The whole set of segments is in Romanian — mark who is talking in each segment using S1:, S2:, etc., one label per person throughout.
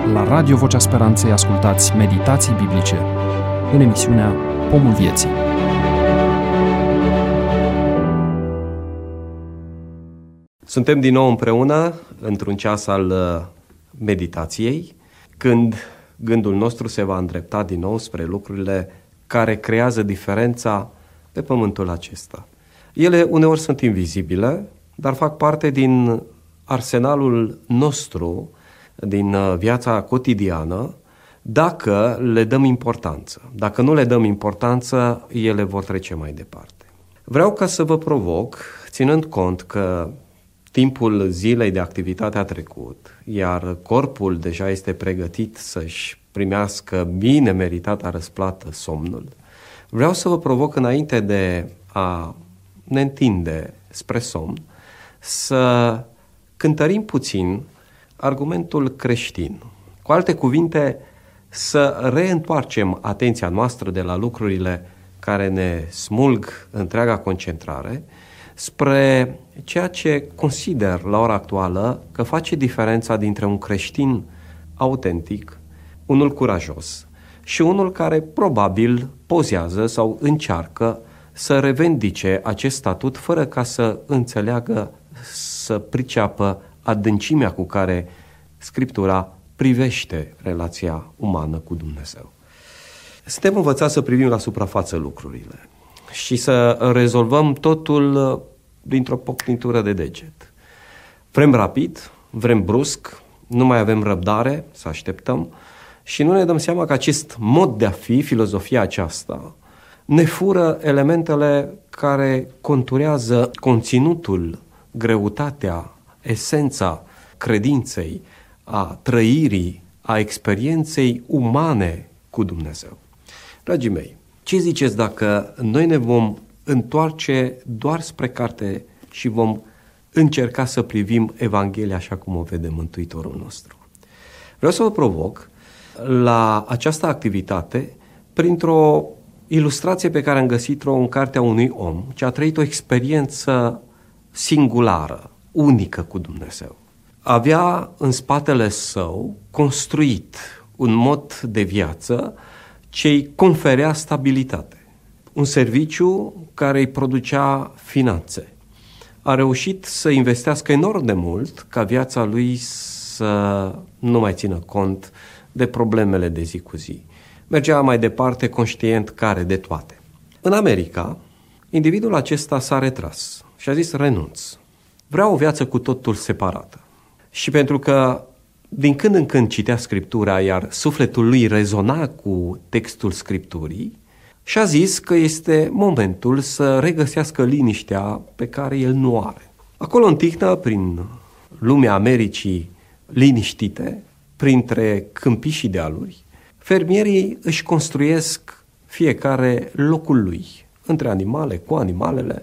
S1: La Radio Vocea Speranței ascultați meditații biblice în emisiunea Pomul Vieții.
S2: Suntem din nou împreună într-un ceas al meditației, când gândul nostru se va îndrepta din nou spre lucrurile care creează diferența pe pământul acesta. Ele uneori sunt invizibile, dar fac parte din arsenalul nostru, din viața cotidiană, dacă le dăm importanță. Dacă nu le dăm importanță, ele vor trece mai departe. Vreau ca să vă provoc, ținând cont că timpul zilei de activitate a trecut, iar corpul deja este pregătit să-și primească bine meritata răsplată, somnul, vreau să vă provoc, înainte de a ne întinde spre somn, să cântărim puțin argumentul creștin. Cu alte cuvinte, să reîntoarcem atenția noastră de la lucrurile care ne smulg întreaga concentrare spre ceea ce consider la ora actuală că face diferența dintre un creștin autentic, unul curajos, și unul care probabil pozează sau încearcă să revendice acest statut fără ca să înțeleagă, să priceapă adâncimea cu care Scriptura privește relația umană cu Dumnezeu. Suntem învățați să privim la suprafață lucrurile și să rezolvăm totul dintr-o pocnitură de deget. Vrem rapid, vrem brusc, nu mai avem răbdare să așteptăm și nu ne dăm seama că acest mod de a fi, filozofia aceasta, ne fură elementele care conturează conținutul, greutatea, esența credinței, a trăirii, a experienței umane cu Dumnezeu. Dragii mei, ce ziceți dacă noi ne vom întoarce doar spre carte și vom încerca să privim Evanghelia așa cum o vede Mântuitorul nostru? Vreau să vă provoc la această activitate printr-o ilustrație pe care am găsit-o în cartea unui om ce a trăit o experiență singulară, unică cu Dumnezeu. Avea în spatele său construit un mod de viață ce îi conferea stabilitate. Un serviciu care îi producea finanțe. A reușit să investească enorm de mult ca viața lui să nu mai țină cont de problemele de zi cu zi. Mergea mai departe conștient care de toate. În America, individul acesta s-a retras și a zis: renunț. Vreau o viață cu totul separată. Și pentru că din când în când citea Scriptura, iar sufletul lui rezona cu textul Scripturii, și-a zis că este momentul să regăsească liniștea pe care el nu are. Acolo în tihnă, prin lumea Americii liniștite, printre câmpii și dealuri, fermierii își construiesc fiecare locul lui, între animale, cu animalele,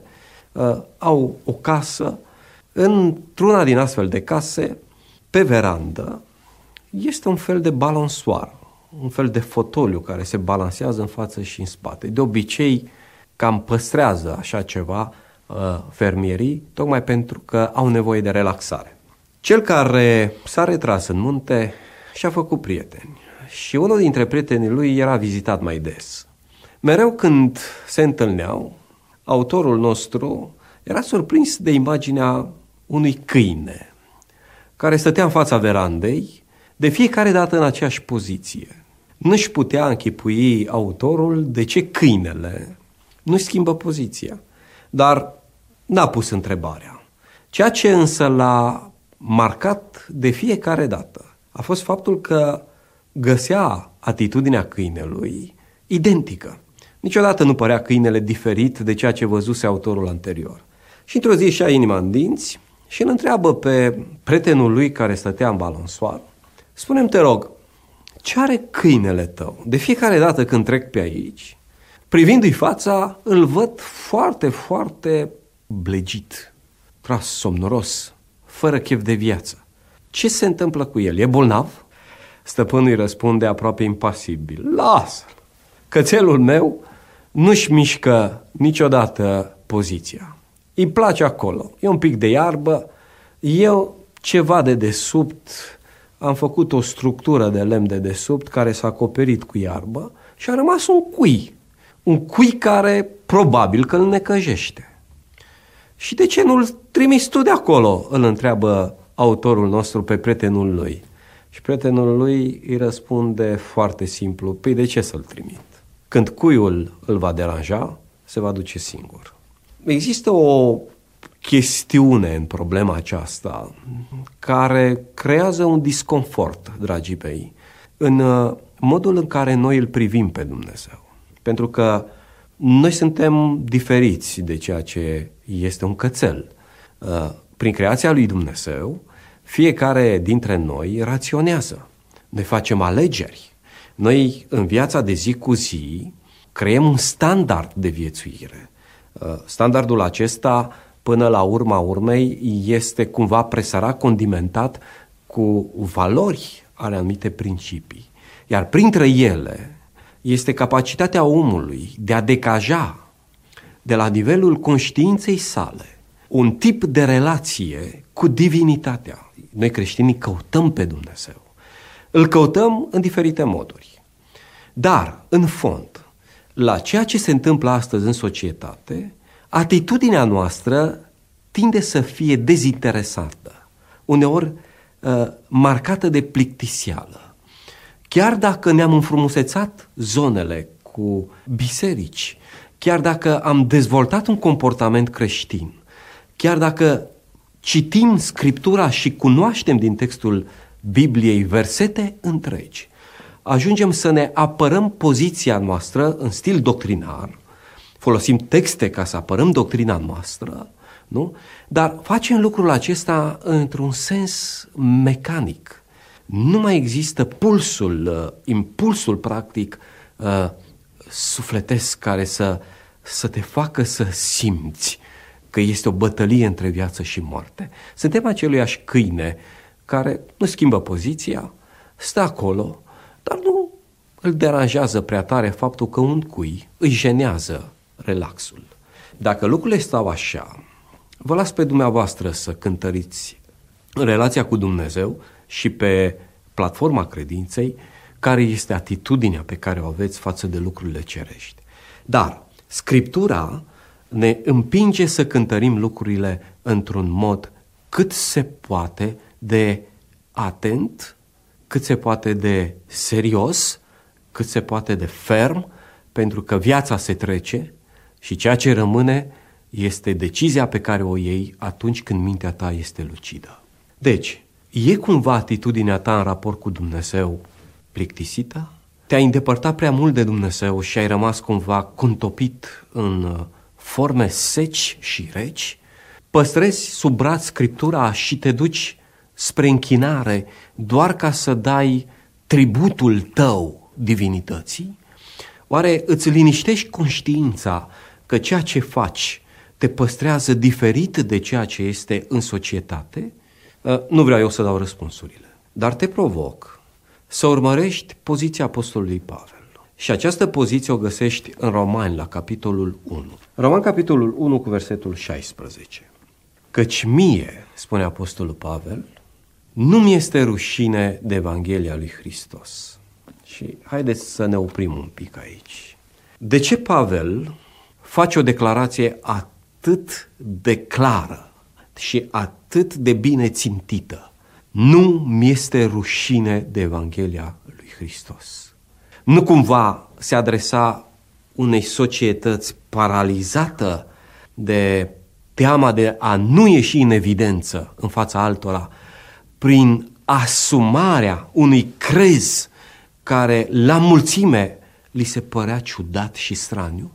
S2: au o casă. Într-una din astfel de case, pe verandă, este un fel de balansoar, un fel de fotoliu care se balansează în față și în spate. De obicei, cam păstrează așa ceva fermierii, tocmai pentru că au nevoie de relaxare. Cel care s-a retras în munte și-a făcut prieteni și unul dintre prietenii lui era vizitat mai des. Mereu când se întâlneau, autorul nostru era surprins de imaginea unui câine care stătea în fața verandei, de fiecare dată în aceeași poziție. Nu-și putea închipui autorul de ce câinele nu-și schimbă poziția, dar n-a pus întrebarea. Ceea ce însă l-a marcat de fiecare dată a fost faptul că găsea atitudinea câinelui identică. Niciodată nu părea câinele diferit de ceea ce văzuse autorul anterior. Și într-o zi și-a inima în dinți și îl întreabă pe prietenul lui care stătea în balansoar: spune-mi, te rog, ce are câinele tău? De fiecare dată când trec pe aici, privindu-i fața, îl văd foarte, foarte blegit, tras, somnoros, fără chef de viață. Ce se întâmplă cu el? E bolnav? Stăpânul îi răspunde aproape impasibil: lasă-l, cățelul meu nu-și mișcă niciodată poziția. Îi place acolo, e un pic de iarbă, e ceva de desubt, am făcut o structură de lemn de desubt care s-a acoperit cu iarbă și a rămas un cui. Un cui care probabil că îl necăjește. Și de ce nu-l trimiți tu de acolo? Îl întreabă autorul nostru pe prietenul lui. Și prietenul lui îi răspunde foarte simplu: păi de ce să-l trimit? Când cuiul îl va deranja, se va duce singur. Există o chestiune în problema aceasta care creează un disconfort, dragii mei, în modul în care noi îl privim pe Dumnezeu. Pentru că noi suntem diferiți de ceea ce este un cățel. Prin creația lui Dumnezeu, fiecare dintre noi raționează. Noi facem alegeri. Noi, în viața de zi cu zi, creăm un standard de viețuire. Standardul acesta, până la urma urmei, este cumva presărat, condimentat cu valori ale anumite principii. Iar printre ele este capacitatea omului de a decaja de la nivelul conștiinței sale un tip de relație cu divinitatea. Noi creștinii căutăm pe Dumnezeu. Îl căutăm în diferite moduri. Dar, în fond, la ceea ce se întâmplă astăzi în societate, atitudinea noastră tinde să fie dezinteresată, uneori marcată de plictisială. Chiar dacă ne-am înfrumusețat zonele cu biserici, chiar dacă am dezvoltat un comportament creștin, chiar dacă citim Scriptura și cunoaștem din textul Bibliei versete întregi, ajungem să ne apărăm poziția noastră în stil doctrinar, folosim texte ca să apărăm doctrina noastră, nu? Dar facem lucrul acesta într-un sens mecanic. Nu mai există impulsul practic sufletesc care să te facă să simți că este o bătălie între viață și moarte. Suntem aceluiași câine care nu schimbă poziția, stă acolo, dar nu îl deranjează prea tare faptul că un cui îi jenează relaxul. Dacă lucrurile stau așa, vă las pe dumneavoastră să cântăriți relația cu Dumnezeu și pe platforma credinței, care este atitudinea pe care o aveți față de lucrurile cerești. Dar Scriptura ne împinge să cântărim lucrurile într-un mod cât se poate de atent, cât se poate de serios, cât se poate de ferm, pentru că viața se trece și ceea ce rămâne este decizia pe care o iei atunci când mintea ta este lucidă. Deci, e cumva atitudinea ta în raport cu Dumnezeu plictisită? Te-ai îndepărtat prea mult de Dumnezeu și ai rămas cumva contopit în forme seci și reci? Păstrezi sub braț Scriptura și te duci spre închinare doar ca să dai tributul tău divinității? Oare îți liniștești conștiința că ceea ce faci te păstrează diferit de ceea ce este în societate? Nu vreau eu să dau răspunsurile, dar te provoc să urmărești poziția apostolului Pavel. Și această poziție o găsești în Romani, la capitolul 1. Roman, capitolul 1, cu versetul 16. Căci mie, spune apostolul Pavel, nu mi este rușine de Evanghelia lui Hristos. Și haideți să ne oprim un pic aici. De ce Pavel face o declarație atât de clară și atât de bine țintită? Nu mi este rușine de Evanghelia lui Hristos. Nu cumva se adresa unei societăți paralizată de teama de a nu ieși în evidență în fața altora prin asumarea unui crez care la mulțime li se părea ciudat și straniu?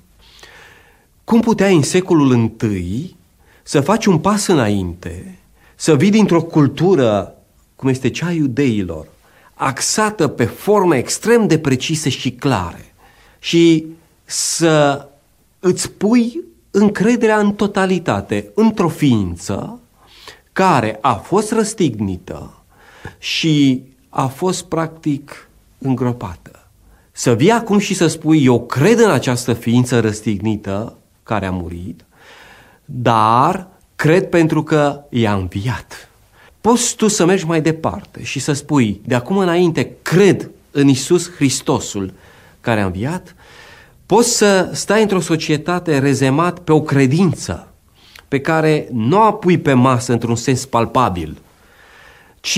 S2: Cum puteai în secolul I să faci un pas înainte, să vii dintr-o cultură cum este cea a iudeilor, axată pe forme extrem de precise și clare, și să îți pui încrederea în totalitate într-o ființă care a fost răstignită și a fost practic îngropată? Să vii acum și să spui: eu cred în această ființă răstignită care a murit, dar cred pentru că i-a înviat, poți tu să mergi mai departe și să spui, de acum înainte cred în Iisus Hristosul care a înviat, poți să stai într-o societate rezemat pe o credință pe care nu o pui pe masă într-un sens palpabil, ci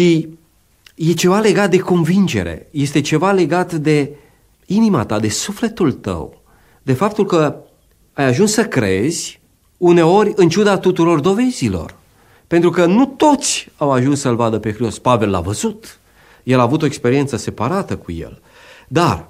S2: e ceva legat de convingere, este ceva legat de inima ta, de sufletul tău, de faptul că ai ajuns să crezi, uneori în ciuda tuturor dovezilor. Pentru că nu toți au ajuns să-L vadă pe Hristos. Pavel l-a văzut, el a avut o experiență separată cu el, dar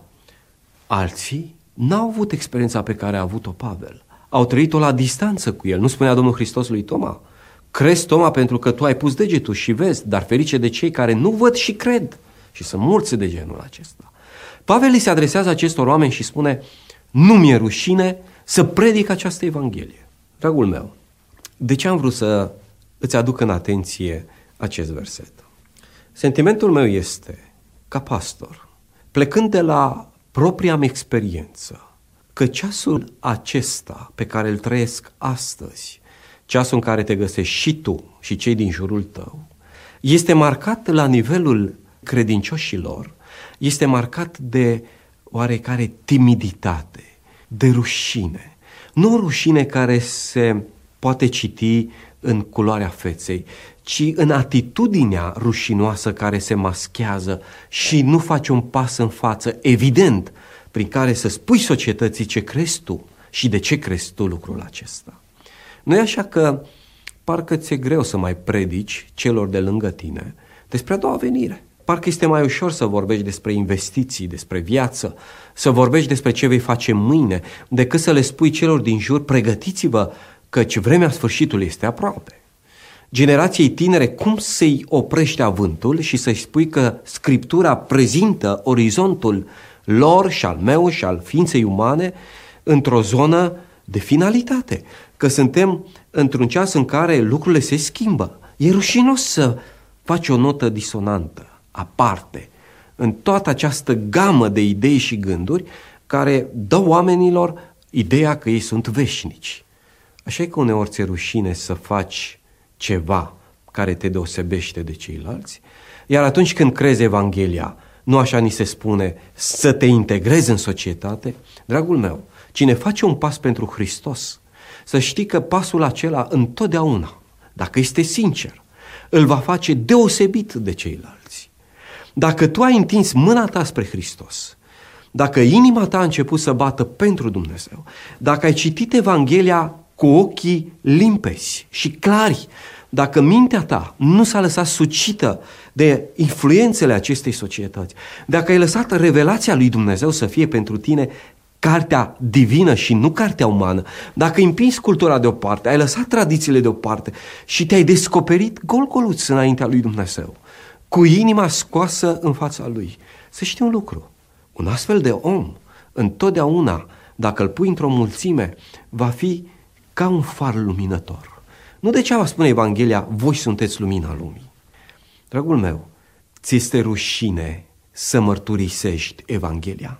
S2: alții n-au avut experiența pe care a avut-o Pavel. Au trăit-o la distanță cu el. Nu spunea Domnul Hristos lui Toma: crezi, Toma, pentru că tu ai pus degetul și vezi, dar ferice de cei care nu văd și cred. Și sunt mulți de genul acesta. Pavel li se adresează acestor oameni și spune: nu mi-e rușine să predic această Evanghelie. Dragul meu, de ce am vrut să îți aduc în atenție acest verset? Sentimentul meu este, ca pastor, plecând de la propria mea experiență, că ceasul acesta pe care îl trăiesc astăzi, ceasul în care te găsești și tu și cei din jurul tău, este marcat la nivelul credincioșilor, este marcat de oarecare timiditate, de rușine. Nu o rușine care se poate citi în culoarea feței, ci în atitudinea rușinoasă care se maschează și nu face un pas în față, evident, prin care să spui societății ce crezi tu și de ce crezi tu lucrul acesta. Nu e așa că parcă ți-e greu să mai predici celor de lângă tine despre a doua venire. Parcă este mai ușor să vorbești despre investiții, despre viață, să vorbești despre ce vei face mâine, decât să le spui celor din jur: pregătiți-vă, căci vremea sfârșitului este aproape. Generației tinere, cum să-i oprești avântul și să-i spui că Scriptura prezintă orizontul lor și al meu și al ființei umane într-o zonă de finalitate, că suntem într-un ceas în care lucrurile se schimbă. E rușinos să faci o notă disonantă, aparte, în toată această gamă de idei și gânduri care dă oamenilor ideea că ei sunt veșnici. Așa e că uneori ți-e rușine să faci ceva care te deosebește de ceilalți, iar atunci când crezi Evanghelia, nu așa ni se spune, să te integrezi în societate. Dragul meu, cine face un pas pentru Hristos, să știi că pasul acela întotdeauna, dacă este sincer, îl va face deosebit de ceilalți. Dacă tu ai întins mâna ta spre Hristos, dacă inima ta a început să bată pentru Dumnezeu, dacă ai citit Evanghelia cu ochii limpezi și clari, dacă mintea ta nu s-a lăsat sucită de influențele acestei societăți, dacă ai lăsat revelația lui Dumnezeu să fie pentru tine cartea divină și nu cartea umană, dacă ai împins cultura deoparte, ai lăsat tradițiile deoparte și te-ai descoperit gol-goluț înaintea lui Dumnezeu, cu inima scoasă în fața lui, să știi un lucru: un astfel de om, întotdeauna, dacă îl pui într-o mulțime, va fi ca un far luminător. Nu degeaba spune Evanghelia: voi sunteți lumina lumii. Dragul meu, ți este rușine să mărturisești Evanghelia?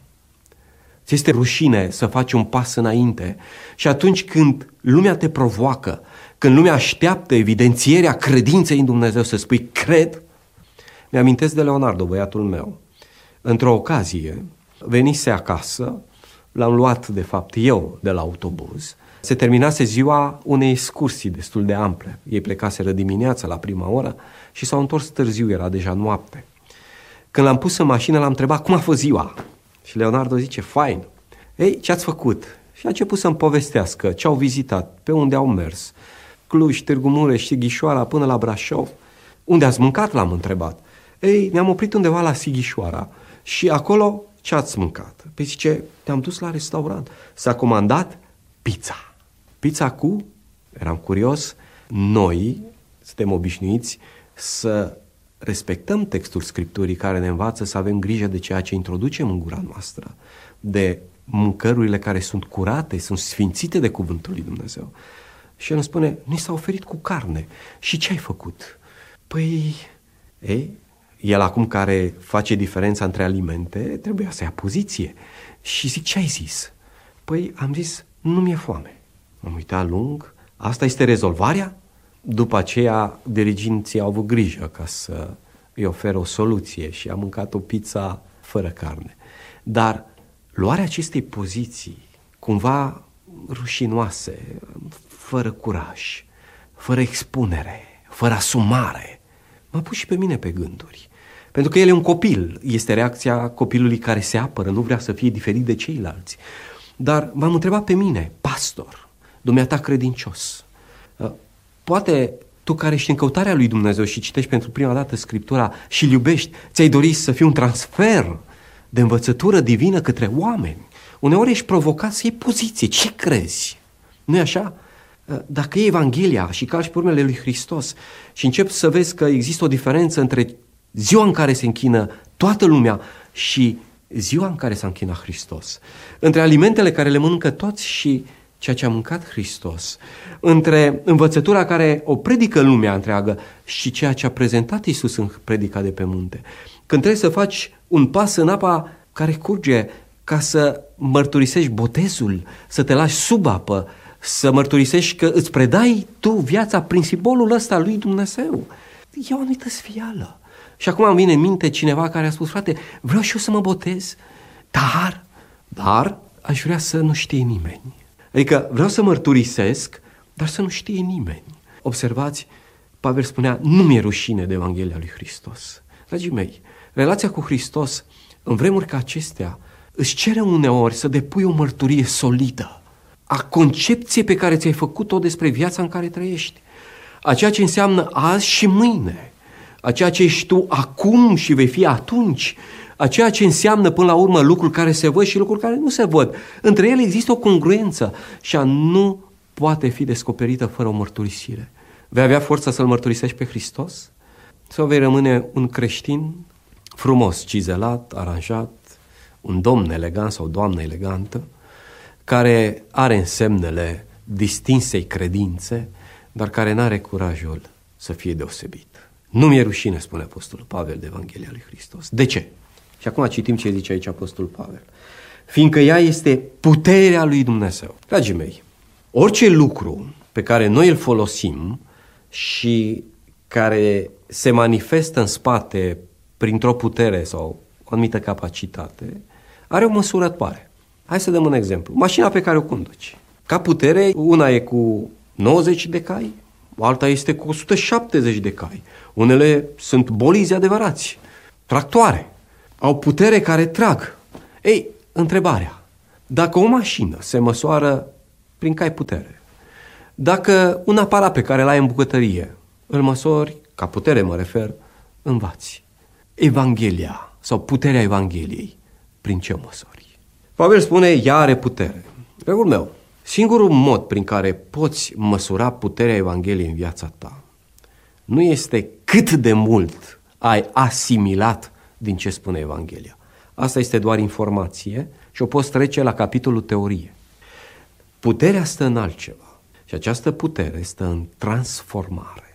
S2: Ți este rușine să faci un pas înainte și atunci când lumea te provoacă, când lumea așteaptă evidențierea credinței în Dumnezeu, să spui cred? Mi-amintesc de Leonardo, băiatul meu. Într-o ocazie, venise acasă, l-am luat de fapt eu de la autobuz. Se terminase ziua unei excursii destul de ample. Ei plecaseră dimineața la prima oră și s-au întors târziu, era deja noapte. Când l-am pus în mașină, l-am întrebat cum a fost ziua. Și Leonardo zice: fain. Ei, ce ați făcut? Și a început să-mi povestească ce au vizitat, pe unde au mers. Cluj, Târgu Mureș, Sighișoara, până la Brașov. Unde ați mâncat? L-am întrebat. Ei, ne-am oprit undeva la Sighișoara și acolo ce ați mâncat? Păi zice: te-am dus la restaurant. S-a comandat pizza. Pizza cu? Eram curios. Noi suntem obișnuiți să respectăm textul Scripturii care ne învață să avem grijă de ceea ce introducem în gura noastră, de mâncărurile care sunt curate, sunt sfințite de cuvântul lui Dumnezeu. Și el îmi spune: ni s-a oferit cu carne. Și ce ai făcut? Păi, el acum care face diferența între alimente, trebuia să ia poziție. Și zic: ce ai zis? Păi am zis: nu mi-e foame. M-am uitat lung. Asta este rezolvarea? după aceea diriginții au avut grijă ca să îi oferă o soluție și a mâncat o pizza fără carne. Dar luarea acestei poziții, cumva rușinoase, fără curaj, fără expunere, fără asumare, m-a pus și pe mine pe gânduri. Pentru că el e un copil, este reacția copilului care se apără, nu vrea să fie diferit de ceilalți. Dar m-am întrebat pe mine, pastor, dumneata credincios, poate tu care ești în căutarea lui Dumnezeu și citești pentru prima dată Scriptura și îl iubești, ți-ai dorit să fie un transfer de învățătură divină către oameni. Uneori ești provocat să iei poziție. Ce crezi? Nu-i așa? Dacă e Evanghelia și calci pe urmele lui Hristos și începi să vezi că există o diferență între ziua în care se închină toată lumea și ziua în care s-a închinat Hristos, între alimentele care le mănâncă toți și ceea ce a mâncat Hristos, între învățătura care o predică lumea întreagă și ceea ce a prezentat Iisus în predica de pe munte, când trebuie să faci un pas în apa care curge ca să mărturisești botezul, să te lași sub apă, să mărturisești că îți predai tu viața prin simbolul ăsta lui Dumnezeu. E o anumită sfială. Și acum îmi vine în minte cineva care a spus, frate, vreau și eu să mă botez, dar aș vrea să nu știe nimeni. Adică vreau să mărturisesc, dar să nu știe nimeni. Observați, Pavel spunea, nu mi-e rușine de Evanghelia lui Hristos. Dragii mei, relația cu Hristos, în vremuri ca acestea, îți cere uneori să depui o mărturie solidă a concepției pe care ți-ai făcut-o despre viața în care trăiești, a ceea ce înseamnă azi și mâine, a ceea ce ești tu acum și vei fi atunci, a ceea ce înseamnă până la urmă lucruri care se văd și lucruri care nu se văd. Între ele există o congruență și nu poate fi descoperită fără o mărturisire. Vei avea forța să-L mărturisești pe Hristos? Sau vei rămâne un creștin frumos, cizelat, aranjat, un domn elegant sau doamnă elegantă, care are însemnele distinsei credințe, dar care n-are curajul să fie deosebit. Nu mi-e rușine, spune Apostolul Pavel, de Evanghelia lui Hristos. De ce? Și acum citim ce zice aici Apostolul Pavel. Fiindcă ea este puterea lui Dumnezeu. Dragii mei, orice lucru pe care noi îl folosim și care se manifestă în spate printr-o putere sau o anumită capacitate, are o măsurătoare. Hai să dăm un exemplu. Mașina pe care o conduci. Ca putere, una e cu 90 de cai, alta este cu 170 de cai. Unele sunt bolizi adevărați, tractoare, au putere care trag. Ei, întrebarea, dacă o mașină se măsoară prin cai putere, dacă un aparat pe care l-ai în bucătărie îl măsori, ca putere mă refer, învați. Evanghelia sau puterea Evangheliei, prin ce o măsori? Pavel spune, ea are putere. Dragul meu, singurul mod prin care poți măsura puterea Evangheliei în viața ta nu este cât de mult ai asimilat din ce spune Evanghelia. Asta este doar informație și o poți trece la capitolul teorie. Puterea stă în altceva și această putere stă în transformare.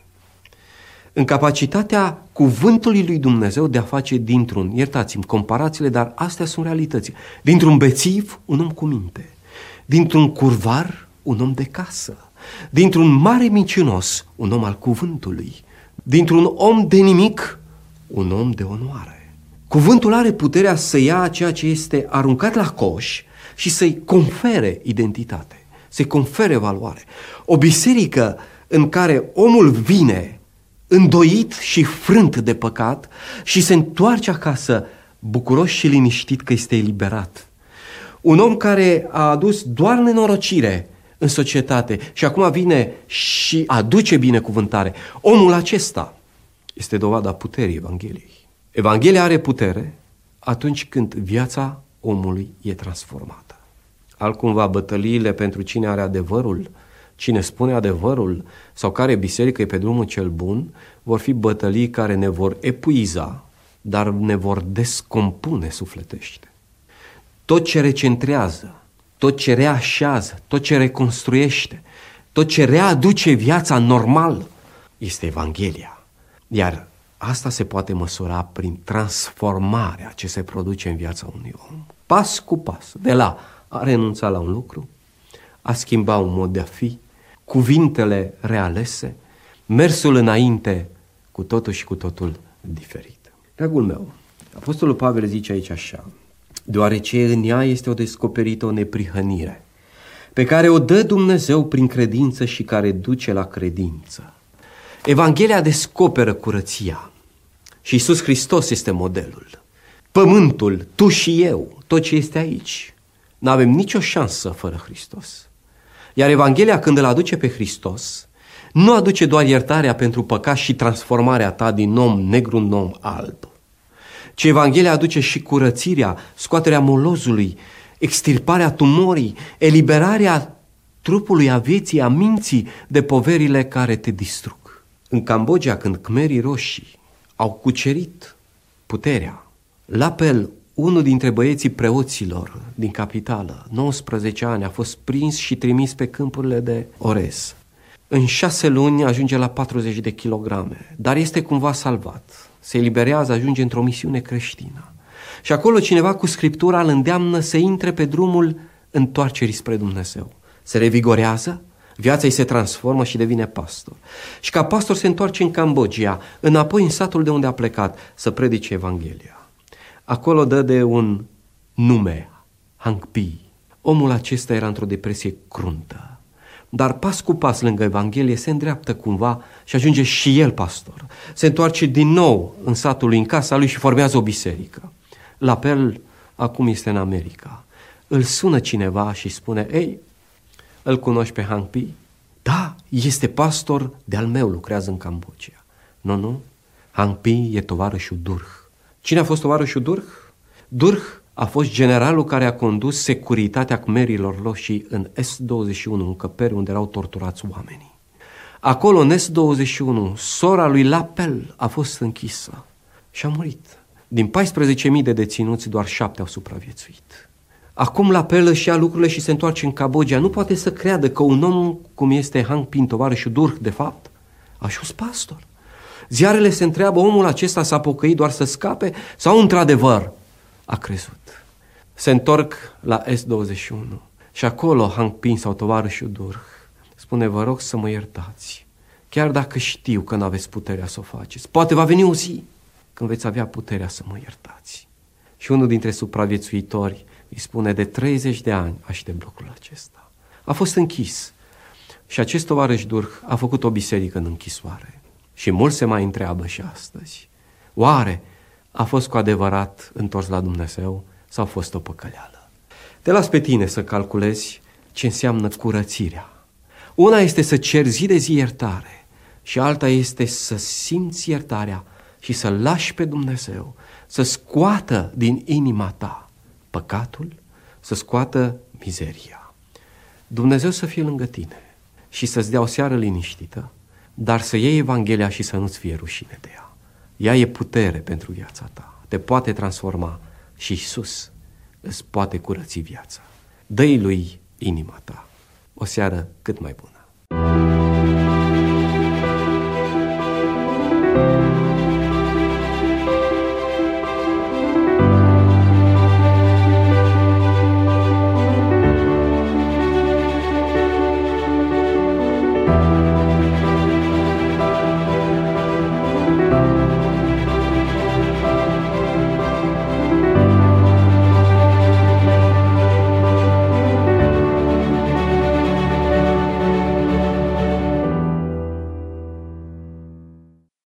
S2: În capacitatea cuvântului lui Dumnezeu de a face dintr-un, iertați-mi comparațiile, dar astea sunt realități, dintr-un bețiv un om cu minte, dintr-un curvar un om de casă, dintr-un mare mincinos un om al cuvântului, dintr-un om de nimic un om de onoare. Cuvântul are puterea să ia ceea ce este aruncat la coș și să-i confere identitate, să-i confere valoare. O biserică în care omul vine îndoit și frânt de păcat și se întoarce acasă bucuros și liniștit că este eliberat. Un om care a adus doar nenorocire în societate și acum vine și aduce binecuvântare. Omul acesta este dovada puterii Evangheliei. Evanghelia are putere atunci când viața omului e transformată. Altcumva, bătăliile pentru cine are adevărul, cine spune adevărul sau care biserică e pe drumul cel bun, vor fi bătălii care ne vor epuiza, dar ne vor descompune sufletește. Tot ce recentrează, tot ce reașează, tot ce reconstruiește, tot ce readuce viața normal este Evanghelia. Iar asta se poate măsura prin transformarea ce se produce în viața unui om. Pas cu pas, de la a renunța la un lucru, a schimba un mod de a fi, cuvintele realese, mersul înainte cu totul și cu totul diferit. Dragul meu, Apostolul Pavel zice aici așa: deoarece în ea este o descoperită o neprihănire, pe care o dă Dumnezeu prin credință și care duce la credință. Evanghelia descoperă curăția și Iisus Hristos este modelul. Pământul, tu și eu, tot ce este aici, n-avem nicio șansă fără Hristos. Iar Evanghelia, când îl aduce pe Hristos, nu aduce doar iertarea pentru păcat și transformarea ta din om negru în om alb, ci Evanghelia aduce și curățirea, scoaterea molozului, extirparea tumorii, eliberarea trupului, a vieții, a minții de poverile care te distrug. În Cambodgia, când Khmerii Roșii au cucerit puterea, la fel, unul dintre băieții preoților din capitală, 19 ani, a fost prins și trimis pe câmpurile de orez. În 6 luni ajunge la 40 de kilograme, dar este cumva salvat. Se eliberează, ajunge într-o misiune creștină. Și acolo cineva cu Scriptura îl îndeamnă să intre pe drumul întoarcerii spre Dumnezeu. Se revigorează, viața îi se transformă și devine pastor. Și ca pastor se întoarce în Cambodgia, înapoi în satul de unde a plecat, să predice Evanghelia. Acolo dă de un nume, Hang Pi. Omul acesta era într-o depresie cruntă, dar pas cu pas lângă Evanghelie se îndreaptă cumva și ajunge și el pastor. Se întoarce din nou în satul lui, în casa lui și formează o biserică. La fel, acum este în America. Îl sună cineva și spune: ei, îl cunoști pe Hang Pi? Da, este pastor de-al meu, lucrează în Cambodgia. Nu, Hang Pi e tovarășul Durh. Cine a fost tovarășul Durh? Durh a fost generalul care a condus securitatea Khmerilor Roșii în S-21, în căperi unde erau torturați oamenii. Acolo, în S-21, sora lui Lapel a fost închisă și a murit. Din 14.000 de deținuți, doar 7 au supraviețuit. Acum Lapel își ia lucrurile și se întoarce în Cambodgia. Nu poate să creadă că un om cum este Hang Pi, tovarășul Durh, de fapt, a ajuns pastor. Ziarele se întreabă: omul acesta s-a pocăit doar să scape sau într-adevăr a crezut? Se întorc la S-21 și acolo Hang Pi sau tovarășul Durh spune: vă rog să mă iertați, chiar dacă știu că n-aveți puterea să o faceți. Poate va veni o zi când veți avea puterea să mă iertați. Și unul dintre supraviețuitori îi spune: de 30 de ani aștept lucrul acesta. A fost închis și acest tovarăș Durh a făcut o biserică în închisoare. Și mulți se mai întreabă și astăzi: oare a fost cu adevărat întors la Dumnezeu sau a fost o păcăleală? Te las pe tine să calculezi ce înseamnă curățirea. Una este să ceri zi de zi iertare și alta este să simți iertarea și să lași pe Dumnezeu să scoată din inima ta păcatul, să scoată mizeria. Dumnezeu să fie lângă tine și să-ți dea o seară liniștită, dar să iei Evanghelia și să nu-ți fie rușine de ea. Ea e putere pentru viața ta, te poate transforma și Iisus îți poate curăți viața. Dă-i lui inima ta. O seară cât mai bună.